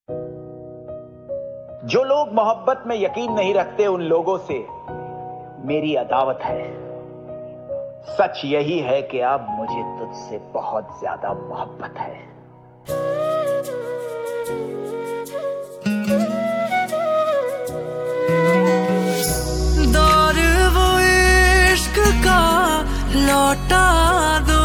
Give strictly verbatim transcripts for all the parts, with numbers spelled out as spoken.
जो लोग मोहब्बत में यकीन नहीं रखते उन लोगों से मेरी अदावत है। सच यही है कि अब मुझे तुझसे बहुत ज्यादा मोहब्बत है। दौर वो इश्क का लौटा दो,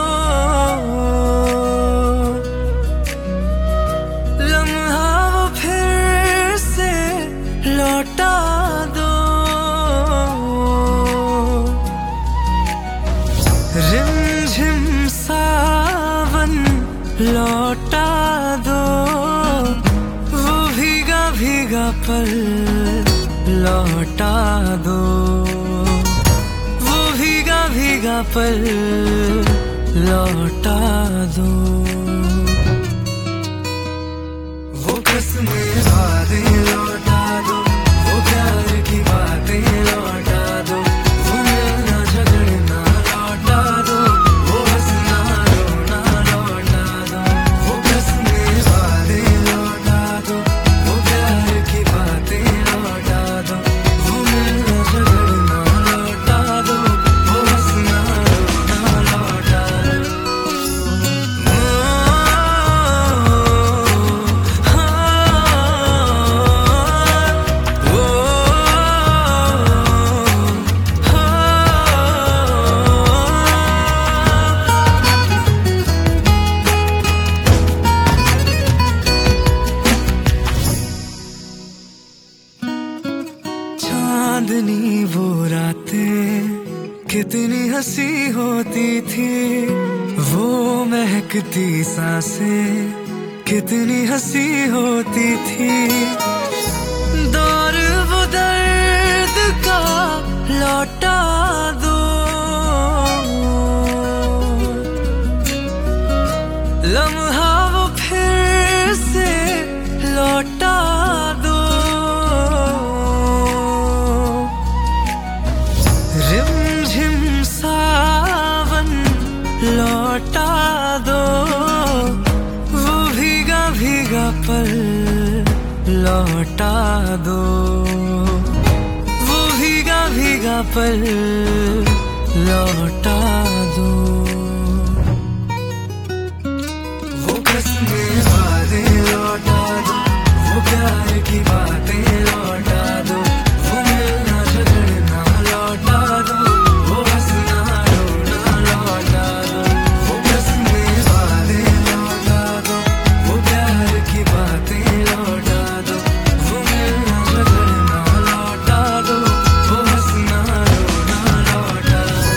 लम्हा वो फिर से लौटा दो। रिमझिम सावन लौटा दो, वो भीगा भीगा पल लौटा दो, वो भीगा भीगा पल लौटा दो। वो कसमें वादे लौटा दो, वो प्यार की बातें लौटा दो, वो मिलना झगड़ना लौटा दो, वो हंसना रोना लौटा दो। वो कसमें वादे लौटा दो, वो प्यार की बातें लौटा दो, वो मिलना झगड़ना लौटा दो, वो हंसना रोना लौटा दो। चांदनी वो रातें कितनी हंसी होती थी, वो महकती सांसें कितनी हंसी होती थी। दौर वो दर्द का लौटा दो, लम्हा वो फिर से लौटा दो। रिमझिम सावन लौटा दो, वो भीगा भीगा पल लौटा दो, वो भीगा भीगा पल लौटा दो। वो कसमें वादे लौटा दो, वो प्यार की बातें लौटा दो, वो मिलना झगड़ना लौटा दो, वो हंसना रोना लौटा दो। वो कसमें वादे लौटा दो, वो प्यार की बातें लौटा दो, वो मिलना झगड़ना लौटा दो, वो हंसना रोना लौटा दो।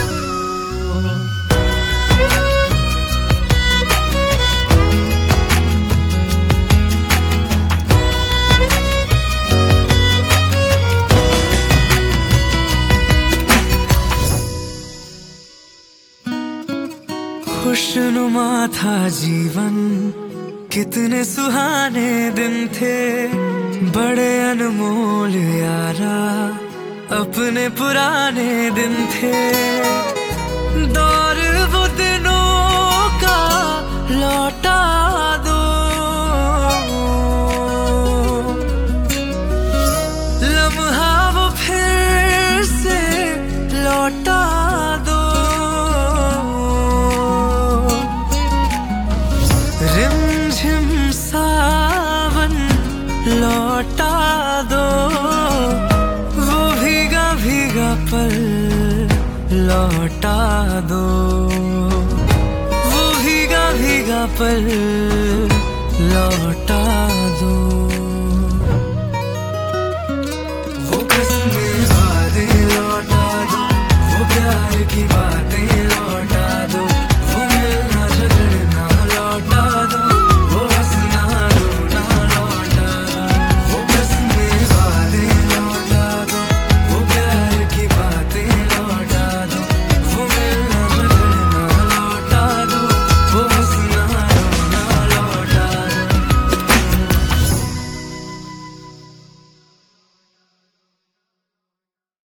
खुशनुमा था जीवन, कितने सुहाने दिन थे, बड़े अनमोल यारा अपने पुराने दिन थे। दौर वो दिनों का लौटा दो, लम्हा वो फिर से लौटा दो। रिमझिम सावन लौटा दो, वो भीगा भीगा पल लौटा दो, वो भीगा भीगा पल